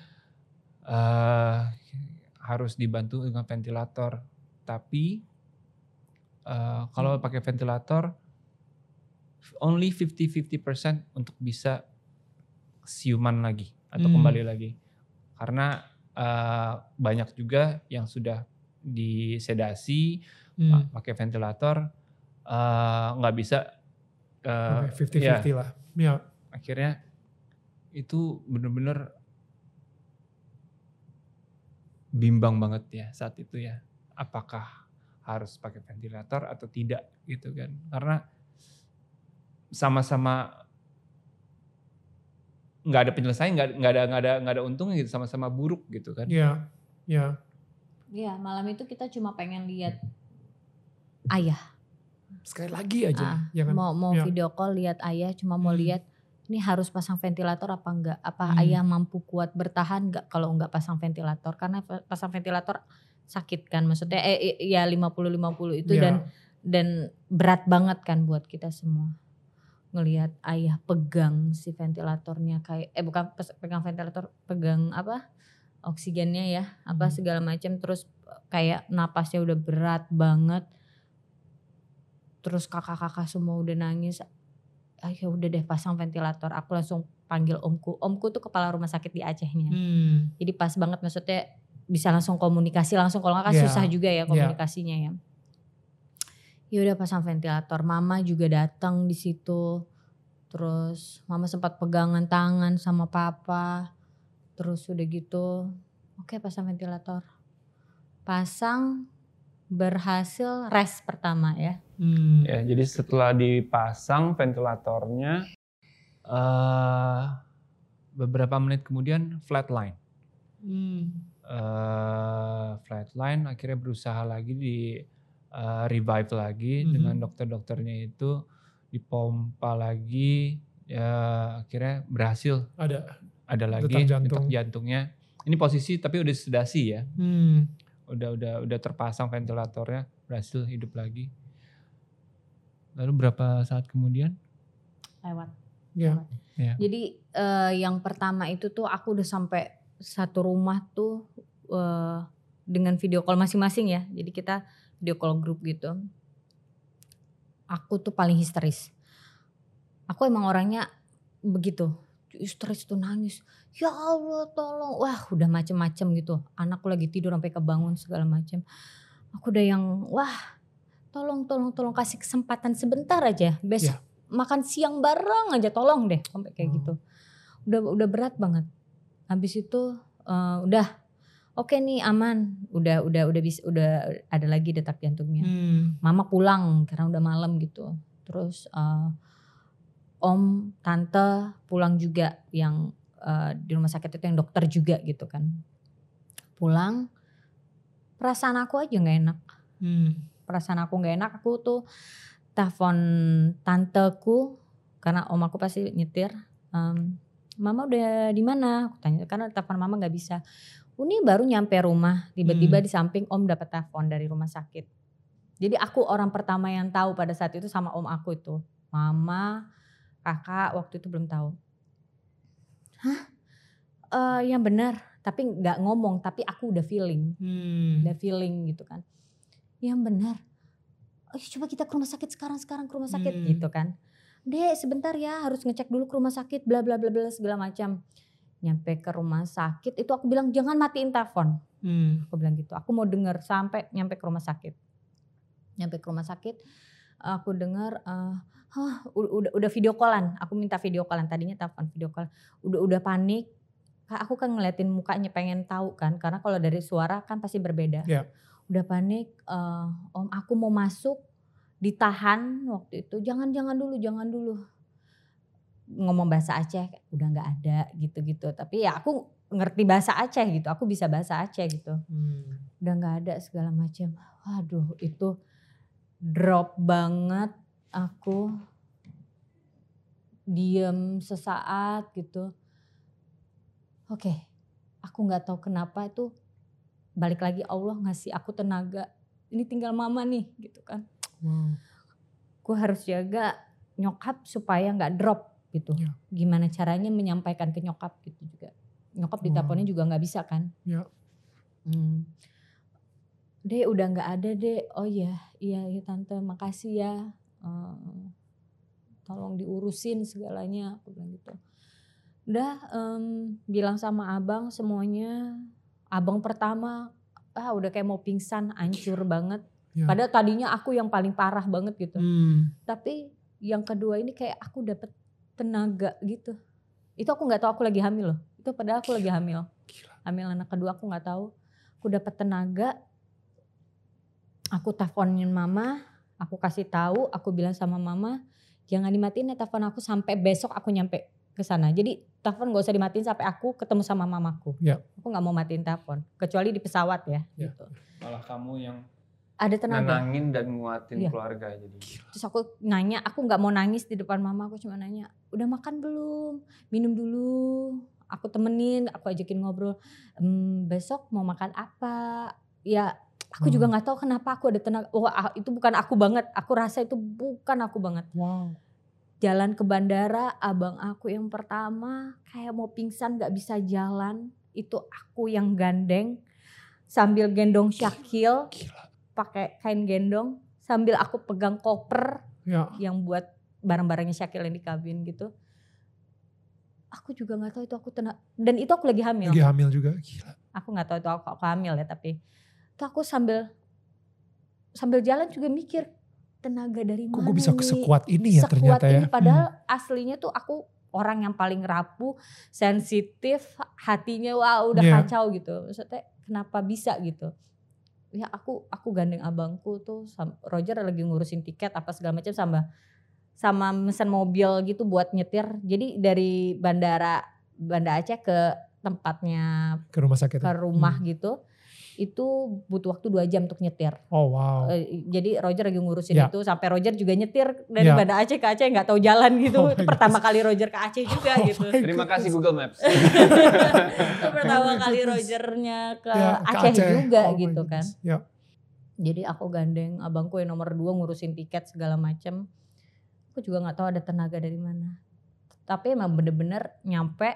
Harus dibantu dengan ventilator. Tapi kalau pakai ventilator only 50% untuk bisa siuman lagi atau kembali lagi. Karena banyak juga yang sudah disedasi pakai ventilator nggak bisa 50-50 lah. Ya. Akhirnya itu benar-benar bimbang banget ya saat itu ya. Apakah harus pakai ventilator atau tidak gitu kan. Karena sama-sama nggak ada penyelesaian, nggak ada untungnya gitu, sama-sama buruk gitu kan. Iya. Iya, malam itu kita cuma pengen lihat ayah. Sekali lagi aja. Ya kan? Mau video call lihat ayah, cuma mau lihat ini harus pasang ventilator apa enggak? Apa ayah mampu kuat bertahan enggak kalau enggak pasang ventilator? Karena pasang ventilator sakit kan, maksudnya ya 50-50 itu dan berat banget kan buat kita semua. ngelihat ayah pegang si ventilatornya kayak bukan pegang ventilator, pegang oksigennya ya, segala macam, terus kayak napasnya udah berat banget. Terus kakak-kakak semua udah nangis. Ya udah deh pasang ventilator. Aku langsung panggil omku. Omku tuh kepala rumah sakit di Acehnya. Jadi pas banget, maksudnya bisa langsung komunikasi langsung, kalau enggak kan susah juga ya komunikasinya ya. Ya udah pasang ventilator. Mama juga datang di situ. Terus mama sempat pegangan tangan sama papa. Terus udah gitu, oke pasang ventilator. Pasang, berhasil res pertama ya. Ya, jadi setelah dipasang ventilatornya, beberapa menit kemudian flatline. Flatline, akhirnya berusaha lagi di revive lagi dengan dokter-dokternya itu, dipompa lagi, ya akhirnya berhasil. Ada lagi detak jantungnya. Ini posisi tapi udah sedasi ya. Udah terpasang ventilatornya, berhasil hidup lagi. Lalu berapa saat kemudian? Lewat. Ya. Jadi yang pertama itu tuh aku udah sampai satu rumah tuh dengan video call masing-masing ya. Jadi kita video call grup gitu. Aku tuh paling histeris. Aku emang orangnya begitu. Histeris tuh nangis. Ya Allah tolong. Wah udah macem-macem gitu. Anakku lagi tidur sampai kebangun segala macem. Aku udah yang tolong kasih kesempatan sebentar aja. Besok makan siang bareng aja, tolong deh sampai kayak gitu. Udah berat banget. Habis itu udah oke nih aman. Udah ada lagi detak jantungnya. Mama pulang karena udah malam gitu. Terus om, tante pulang juga yang di rumah sakit itu yang dokter juga gitu kan. Pulang, perasaan aku aja gak enak. Perasaan aku gak enak, aku tuh telepon tanteku karena om aku pasti nyetir. Mama udah di mana? Aku tanya karena telepon mama gak bisa. Ini baru nyampe rumah, tiba-tiba di samping om dapat telepon dari rumah sakit. Jadi aku orang pertama yang tahu pada saat itu sama om aku itu. Mama, kakak waktu itu belum tahu. Yang benar, tapi nggak ngomong, tapi aku udah feeling, udah feeling gitu kan. Yang benar, coba kita ke rumah sakit sekarang ke rumah sakit gitu kan. Dek sebentar ya, harus ngecek dulu ke rumah sakit, bla bla bla bla segala macam. Nyampe ke rumah sakit itu aku bilang jangan matiin telepon, aku bilang gitu. Aku mau dengar sampai nyampe ke rumah sakit. Nyampe ke rumah sakit, aku dengar. Udah video callan, aku minta video callan, tadinya telepon video call. Udah panik, aku kan ngeliatin mukanya pengen tahu kan, karena kalau dari suara kan pasti berbeda. Udah panik, om aku mau masuk, ditahan waktu itu, jangan dulu. Ngomong bahasa Aceh, udah nggak ada gitu-gitu. Tapi ya aku ngerti bahasa Aceh gitu, aku bisa bahasa Aceh gitu. Udah nggak ada segala macam. Waduh itu drop banget. Aku diem sesaat gitu. Oke, aku nggak tahu kenapa itu balik lagi Allah ngasih aku tenaga. Ini tinggal mama nih gitu kan. Gue harus jaga nyokap supaya nggak drop gitu. Gimana caranya menyampaikan ke nyokap gitu juga. Nyokap di teleponnya juga nggak bisa kan. Dek udah nggak ada dek. Oh iya tante makasih ya. Tolong diurusin segalanya, aku bilang gitu. Udah bilang sama abang semuanya. Abang pertama udah kayak mau pingsan, hancur banget. Padahal tadinya aku yang paling parah banget gitu. Tapi yang kedua ini kayak aku dapet tenaga gitu. Itu aku nggak tahu aku lagi hamil loh. Itu padahal aku lagi hamil. Hamil anak kedua aku nggak tahu. Aku dapet tenaga. Aku teleponin mama, aku kasih tahu, aku bilang sama mama, jangan dimatiin ya telepon aku sampai besok aku nyampe ke sana. Jadi telepon gak usah dimatiin sampai aku ketemu sama mamaku. Aku gak mau matiin telepon, kecuali di pesawat ya. Gitu. Malah kamu yang ada tenaga, nenangin dan nguatin keluarga jadi. Terus aku nanya, aku gak mau nangis di depan mama, aku cuma nanya, udah makan belum? Minum dulu. Aku temenin, aku ajakin ngobrol. Besok mau makan apa? Ya. Aku juga gak tahu kenapa aku ada tenaga. Itu bukan aku banget. Aku rasa itu bukan aku banget. jalan ke bandara, abang aku yang pertama kayak mau pingsan gak bisa jalan. Itu aku yang gandeng sambil gendong Syakil pakai kain gendong. Sambil aku pegang koper yang buat barang-barangnya Syakil yang di kabin gitu. Aku juga gak tahu itu aku dan itu aku lagi hamil. Lagi hamil juga, gila. Aku gak tahu itu aku hamil ya, tapi itu aku sambil jalan juga mikir tenaga dari mana gue bisa nih? sekuat ini ya Sekuat ternyata ini, ya. padahal aslinya tuh aku orang yang paling rapuh, sensitif, hatinya udah kacau gitu. Maksudnya kenapa bisa gitu? Ya aku gandeng abangku tuh, Roger lagi ngurusin tiket apa segala macam sama mesen mobil gitu buat nyetir. Jadi dari Banda Aceh ke tempatnya ke rumah sakit. Ke rumah gitu. Itu butuh waktu 2 jam untuk nyetir. Oh wow. Jadi Roger lagi ngurusin itu sampai Roger juga nyetir dari Banda Aceh ke Aceh nggak tahu jalan gitu. Itu pertama kali Roger ke Aceh juga gitu. Terima kasih Google Maps. Itu pertama kali Rogernya ke Aceh juga gitu kan. Jadi aku gandeng abangku yang nomor 2 ngurusin tiket segala macam. Aku juga nggak tahu ada tenaga dari mana. Tapi emang bener-bener nyampe.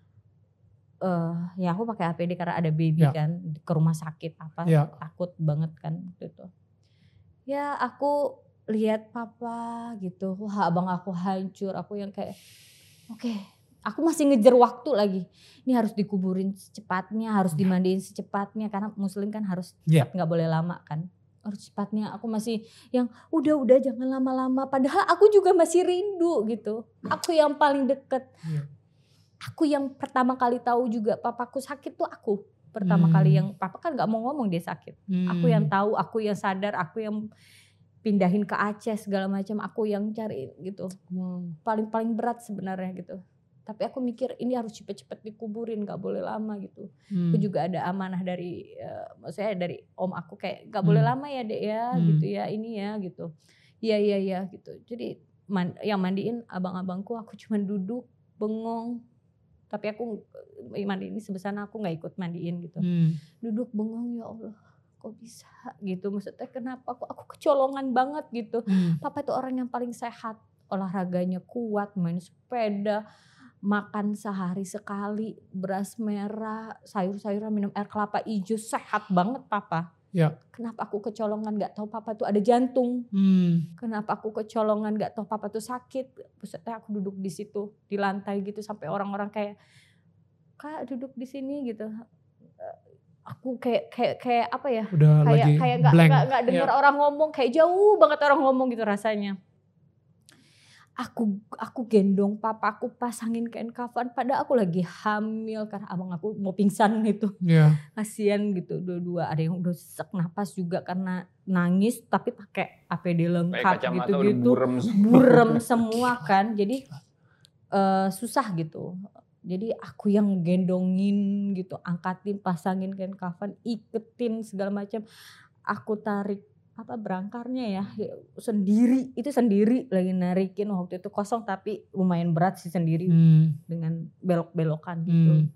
Ya aku pakai APD karena ada baby kan ke rumah sakit takut banget kan gitu. Ya aku lihat papa gitu, wah abang aku hancur, aku yang kayak oke, aku masih ngejar waktu lagi. Ini harus dikuburin secepatnya, harus dimandiin secepatnya karena muslim kan harus cepat nggak boleh lama kan. Harus cepatnya, aku masih yang udah jangan lama-lama, padahal aku juga masih rindu gitu. Aku yang paling deket. Aku yang pertama kali tahu juga papaku sakit tuh aku. Pertama kali yang papa kan gak mau ngomong dia sakit. Aku yang tahu, aku yang sadar, aku yang pindahin ke Aceh segala macam, aku yang cari gitu. Paling berat sebenarnya gitu. Tapi aku mikir ini harus cepet-cepet dikuburin, gak boleh lama gitu. Aku juga ada amanah dari, maksudnya dari om aku kayak gak boleh lama ya dek ya gitu ya, ini ya gitu. Iya gitu. Jadi yang mandiin abang-abangku, aku cuma duduk bengong. Tapi aku mandiin sebesar aku gak ikut mandiin gitu. Duduk bengong, ya Allah kok bisa gitu. Maksudnya kenapa aku kecolongan banget gitu. Papa itu orang yang paling sehat. Olahraganya kuat, main sepeda, makan sehari sekali, beras merah, sayur-sayuran, minum air kelapa hijau, sehat banget papa. Kenapa aku kecolongan gak tahu papa tuh ada jantung. Kenapa aku kecolongan gak tahu papa tuh sakit. Maksudnya aku duduk di situ di lantai gitu sampai orang-orang kayak Kak duduk di sini gitu. Aku kayak apa ya? Udah kayak gak dengar orang ngomong, kayak jauh banget orang ngomong gitu rasanya. Aku gendong papa, aku pasangin kain kafan padahal aku lagi hamil karena abang aku mau pingsan gitu. Kasian gitu dua-dua, ada yang udah sesak napas juga karena nangis tapi pakai APD lengkap gitu-gitu. Burem semua kan. Jadi susah gitu. Jadi aku yang gendongin gitu, angkatin, pasangin kain kafan, iketin segala macam. Aku tarik berangkarnya ya sendiri lagi narikin, waktu itu kosong tapi lumayan berat sih sendiri dengan belok-belokan gitu.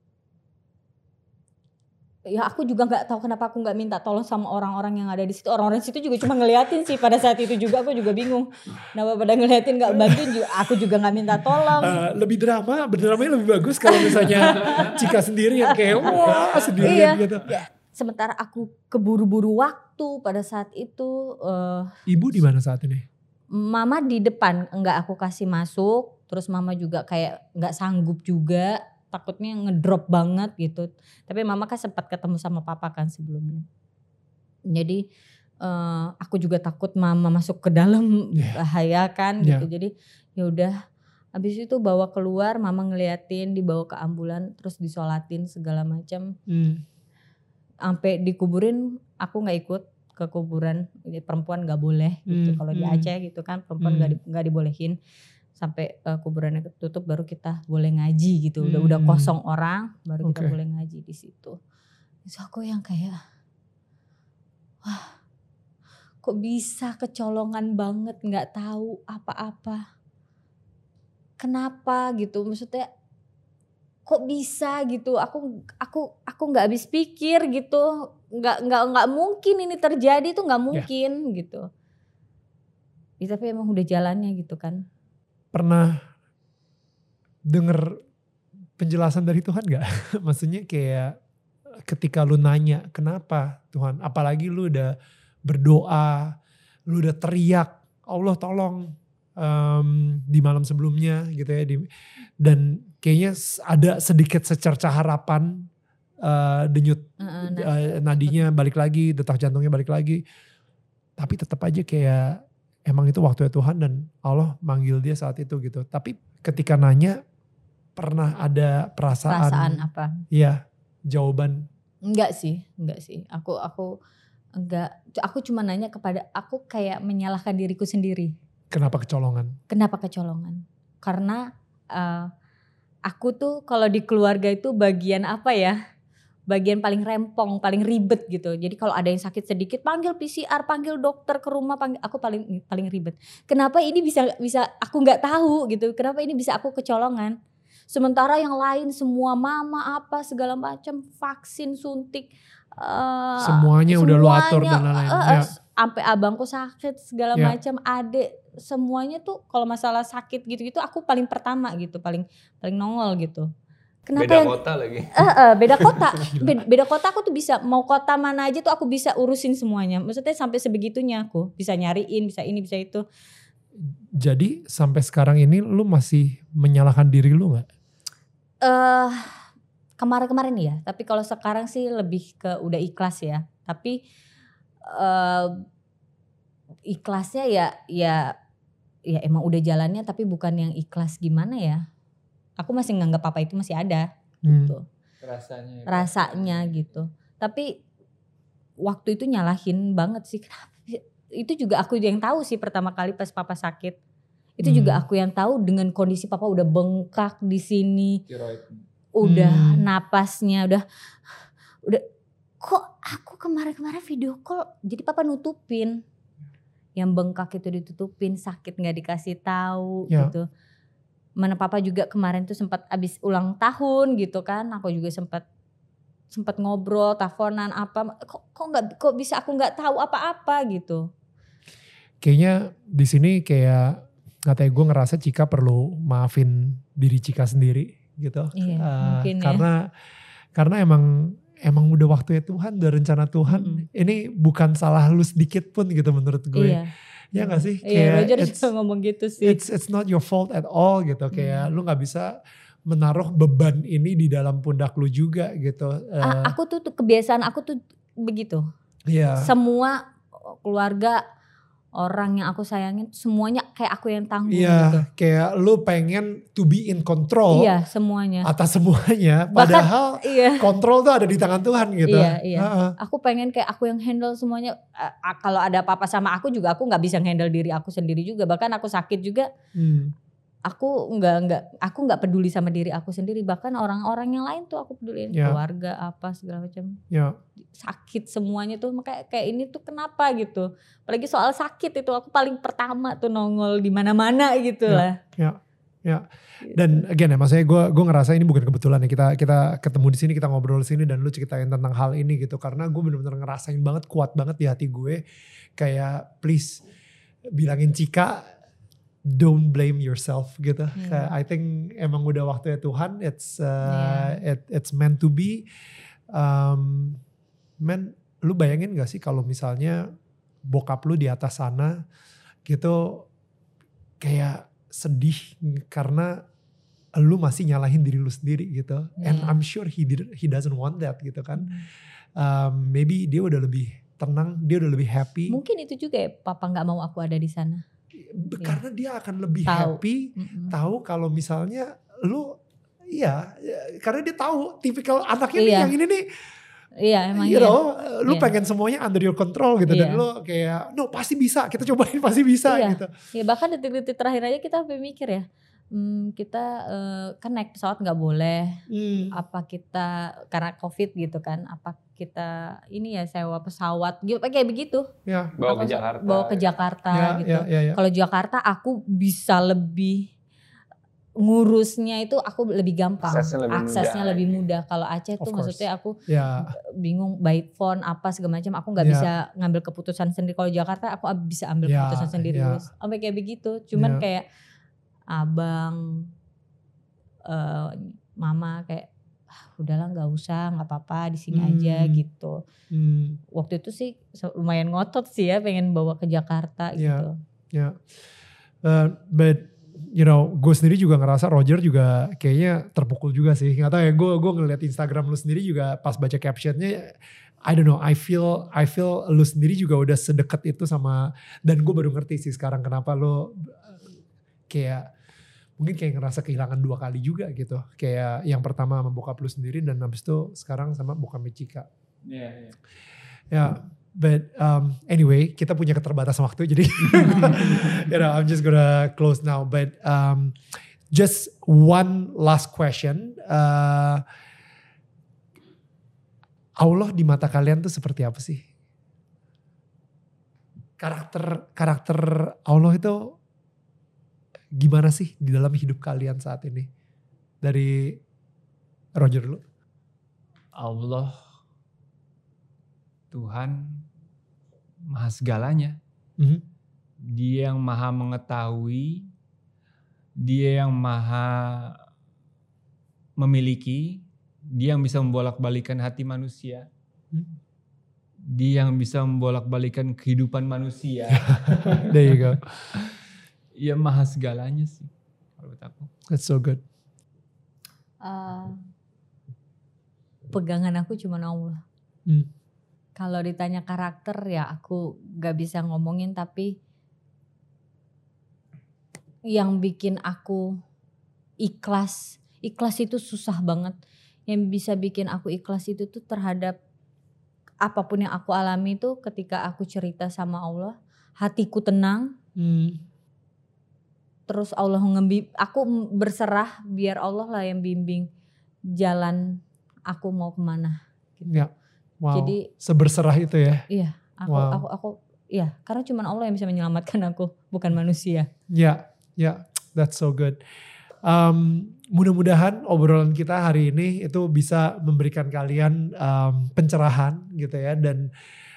Ya aku juga nggak tahu kenapa aku nggak minta tolong sama orang-orang yang ada di situ. Orang-orang situ juga cuma ngeliatin sih pada saat itu juga, aku juga bingung. Kenapa pada ngeliatin nggak bantuin juga, aku juga nggak minta tolong. Lebih dramanya lebih bagus kalau misalnya Cika sendiri yang kayak wah sendirian gitu. Sementara aku keburu-buru waktu pada saat itu. Ibu di mana saat ini? Mama di depan, enggak aku kasih masuk. Terus mama juga kayak enggak sanggup juga, takutnya ngedrop banget gitu. Tapi mama kan sempat ketemu sama papa kan sebelumnya. Jadi aku juga takut mama masuk ke dalam bahaya kan gitu. Jadi ya udah, habis itu bawa keluar, mama ngeliatin, dibawa ke ambulan, terus disolatin segala macam. Sampai dikuburin aku nggak ikut ke kuburan, perempuan nggak boleh gitu. Kalau di Aceh gitu kan perempuan nggak dibolehin sampai kuburannya ketutup baru kita boleh ngaji gitu. Udah kosong orang baru kita boleh ngaji di situ. Terus aku yang kayak wah kok bisa kecolongan banget, nggak tahu apa-apa. Kenapa gitu, maksudnya kok bisa gitu, aku nggak habis pikir gitu, nggak mungkin ini terjadi tuh, nggak mungkin gitu. Ya, tapi emang udah jalannya gitu kan. pernah denger penjelasan dari Tuhan gak? Maksudnya kayak ketika lu nanya kenapa Tuhan, apalagi lu udah berdoa, lu udah teriak Allah tolong di malam sebelumnya gitu ya, dan kayaknya ada sedikit secerca harapan, denyut nadinya balik lagi, detak jantungnya balik lagi, tapi tetap aja kayak emang itu waktunya Tuhan dan Allah manggil dia saat itu gitu. Tapi ketika nanya pernah ada perasaan apa? Iya, jawaban. Enggak sih. Aku enggak. Aku cuma nanya kepada, aku kayak menyalahkan diriku sendiri. Kenapa kecolongan? Karena aku tuh kalau di keluarga itu bagian apa ya? Bagian paling rempong, paling ribet gitu. Jadi kalau ada yang sakit sedikit, panggil PCR, panggil dokter ke rumah, aku paling ribet. Kenapa ini bisa aku nggak tahu gitu? Kenapa ini bisa aku kecolongan? Sementara yang lain semua mama apa segala macam, vaksin, suntik, semuanya udah lu atur dan lain-lain. Sampai abangku sakit segala macam, adik semuanya tuh kalau masalah sakit gitu-gitu aku paling pertama gitu, paling nongol gitu. Kenapa beda kota lagi. Beda kota. Beda kota aku tuh bisa, mau kota mana aja tuh aku bisa urusin semuanya. Maksudnya sampai sebegitunya aku bisa nyariin, bisa ini, bisa itu. Jadi sampai sekarang ini lu masih menyalahkan diri lu gak? Kemarin-kemarin ya, tapi kalau sekarang sih lebih ke udah ikhlas ya. Tapi ikhlasnya ya emang udah jalannya, tapi bukan yang ikhlas gimana ya. Aku masih nganggap apa itu masih ada gitu. Rasanya gitu. Tapi waktu itu nyalahin banget sih. Itu juga aku yang tahu sih pertama kali pas papa sakit. Itu juga aku yang tahu dengan kondisi papa udah bengkak di sini. Udah napasnya udah kok aku kemarin-kemarin video call jadi papa nutupin. Yang bengkak itu ditutupin, sakit nggak dikasih tahu gitu. Mana papa juga kemarin tuh sempat abis ulang tahun gitu kan, aku juga sempat ngobrol, teleponan apa, kok bisa aku nggak tahu apa-apa gitu. Kayaknya di sini kayak katanya gue ngerasa Cika perlu maafin diri Cika sendiri gitu. Iya, mungkin karena emang udah waktunya Tuhan, udah rencana Tuhan. Ini bukan salah lu sedikit pun gitu menurut gue. Iya. Ya gak sih? Iya, Roger juga ngomong gitu sih. It's not your fault at all gitu. Kayak lu gak bisa menaruh beban ini di dalam pundak lu juga gitu. Aku tuh kebiasaan aku tuh begitu. Iya. Semua keluarga, orang yang aku sayangin semuanya kayak aku yang tanggung gitu. Iya, kayak lu pengen to be in control. Iya, semuanya. Atas semuanya. Padahal kontrol tuh ada di tangan Tuhan gitu. Iya. Aku pengen kayak aku yang handle semuanya. Kalau ada apa-apa sama aku juga aku gak bisa handle diri aku sendiri juga. Bahkan aku sakit juga. Aku nggak peduli sama diri aku sendiri, bahkan orang-orang yang lain tuh aku peduliin, keluarga apa segala macam. Sakit semuanya tuh, makanya kayak ini tuh kenapa gitu. Apalagi soal sakit itu aku paling pertama tuh nongol di mana-mana gitu lah. Ya. Dan again ya, maksudnya gue ngerasa ini bukan kebetulan ya, kita ketemu di sini, kita ngobrol di sini dan lu ceritain tentang hal ini gitu, karena gue bener-bener ngerasain banget, kuat banget di hati gue, kayak please bilangin Cika, don't blame yourself gitu. I think emang udah waktunya Tuhan. It's meant to be. Lu bayangin gak sih kalau misalnya bokap lu di atas sana gitu kayak sedih karena lu masih nyalahin diri lu sendiri gitu. And I'm sure he doesn't want that gitu kan. Maybe dia udah lebih tenang, dia udah lebih happy. Mungkin itu juga ya papa gak mau aku ada di sana. Karena dia akan lebih happy tahu kalau misalnya lu karena dia tahu tipikal anaknya nih yang ini nih, emang lu pengen semuanya under your control gitu, dan lu kayak no pasti bisa, kita cobain pasti bisa gitu. Bahkan detik-detik terakhir aja kita sampai mikir ya, kita kan naik pesawat nggak boleh, apa kita karena COVID gitu kan, apa kita ini ya sewa pesawat gitu kayak begitu, bawa ke Jakarta gitu. Kalau Jakarta aku bisa lebih ngurusnya itu aku lebih gampang, aksesnya lebih mudah. Kalau Aceh tuh maksudnya aku bingung by phone apa segala macam, aku nggak bisa ngambil keputusan sendiri. Kalau Jakarta aku bisa ambil keputusan sendiri, sampai kayak begitu. Cuman kayak abang, mama kayak udahlah nggak usah, nggak apa-apa di sini aja gitu. Waktu itu sih lumayan ngotot sih ya, pengen bawa ke Jakarta gitu. But you know, gue sendiri juga ngerasa Roger juga kayaknya terpukul juga sih. Nggak tahu ya, gue ngeliat Instagram lu sendiri juga pas baca captionnya, I don't know, I feel lu sendiri juga udah sedekat itu sama, dan gue baru ngerti sih sekarang kenapa lu kayak mungkin kayak ngerasa kehilangan 2 kali juga gitu. Kayak yang pertama sama bokap lu sendiri, dan habis itu sekarang sama bokap Cika. But anyway, kita punya keterbatasan waktu, jadi you know, I'm just gonna close now. But just one last question. Allah di mata kalian tuh seperti apa sih? Karakter Allah itu gimana sih di dalam hidup kalian saat ini? Dari Roger dulu. Allah, Tuhan maha segalanya. Dia yang maha mengetahui, dia yang maha memiliki, dia yang bisa membolak-balikan hati manusia. Dia yang bisa membolak-balikan kehidupan manusia. There you go. Ya maha segalanya sih kalau buat aku. That's so good. Pegangan aku cuma Allah. Kalau ditanya karakter ya aku gak bisa ngomongin, tapi yang bikin aku ikhlas itu susah banget. Yang bisa bikin aku ikhlas itu tuh terhadap apapun yang aku alami itu ketika aku cerita sama Allah, hatiku tenang. Terus Allah aku berserah biar Allah lah yang bimbing jalan aku mau kemana. Gitu. Ya, wow. Jadi seberserah itu ya? Iya, aku iya, karena cuma Allah yang bisa menyelamatkan aku, bukan manusia. Ya, that's so good. Mudah-mudahan obrolan kita hari ini itu bisa memberikan kalian pencerahan gitu ya, dan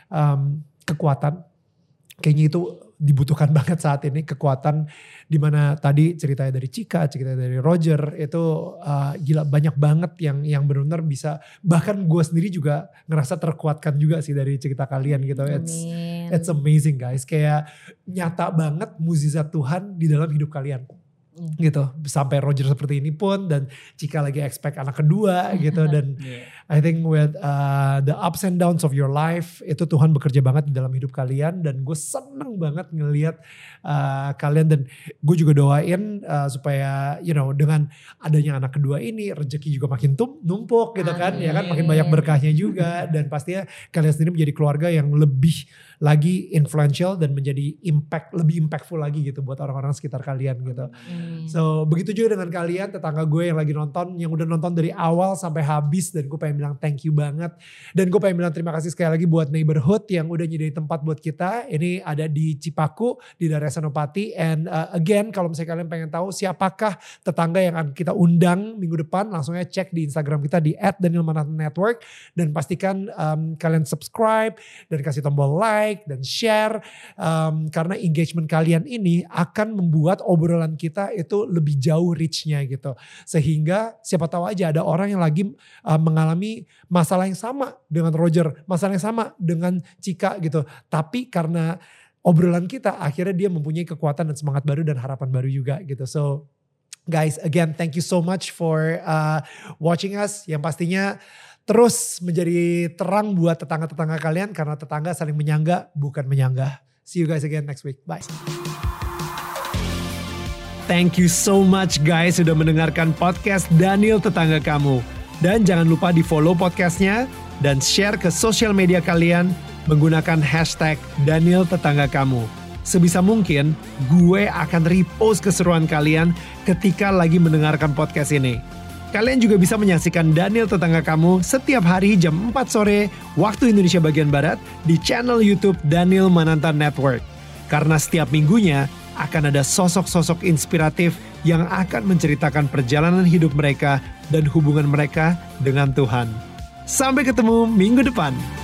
kekuatan. Kayaknya itu dibutuhkan banget saat ini, kekuatan, dimana tadi ceritanya dari Cika, ceritanya dari Roger itu gila banyak banget yang benar-benar bisa, bahkan gue sendiri juga ngerasa terkuatkan juga sih dari cerita kalian gitu. It's amazing guys, kayak nyata banget mukjizat Tuhan di dalam hidup kalian. Gitu, sampai Roger seperti ini pun, dan Cika lagi expect anak kedua gitu, dan I think with the ups and downs of your life itu Tuhan bekerja banget di dalam hidup kalian, dan gue seneng banget ngelihat kalian, dan gue juga doain supaya you know dengan adanya anak kedua ini rezeki juga makin numpuk gitu kan. Ya kan, makin banyak berkahnya juga, dan pastinya kalian sendiri menjadi keluarga yang lebih lagi influential dan menjadi lebih impactful lagi gitu buat orang-orang sekitar kalian gitu. So begitu juga dengan kalian tetangga gue yang lagi nonton, yang udah nonton dari awal sampai habis, dan gue pengen bilang thank you banget, dan gue pengen bilang terima kasih sekali lagi buat Neighborhood yang udah nyediain tempat buat kita. Ini ada di Cipaku di daerah Senopati, and again kalau misalnya kalian pengen tahu siapakah tetangga yang akan kita undang minggu depan, langsung aja cek di Instagram kita di @danielmananta_network, dan pastikan kalian subscribe dan kasih tombol like dan share, karena engagement kalian ini akan membuat obrolan kita itu lebih jauh reach-nya gitu, sehingga siapa tahu aja ada orang yang lagi mengalami masalah yang sama dengan Roger, masalah yang sama dengan Cika gitu, tapi karena obrolan kita akhirnya dia mempunyai kekuatan dan semangat baru dan harapan baru juga gitu. So guys, again thank you so much for watching us, yang pastinya terus menjadi terang buat tetangga-tetangga kalian, karena tetangga saling menyangga bukan menyanggah. See you guys again next week. Bye. Thank you so much guys sudah mendengarkan podcast Daniel Tetangga Kamu. Dan jangan lupa di follow podcastnya dan share ke sosial media kalian menggunakan hashtag Daniel Tetangga Kamu. Sebisa mungkin gue akan repost keseruan kalian ketika lagi mendengarkan podcast ini. Kalian juga bisa menyaksikan Daniel Tetangga Kamu setiap hari jam 4 sore waktu Indonesia bagian Barat di channel YouTube Daniel Mananta Network. Karena setiap minggunya akan ada sosok-sosok inspiratif yang akan menceritakan perjalanan hidup mereka dan hubungan mereka dengan Tuhan. Sampai ketemu minggu depan.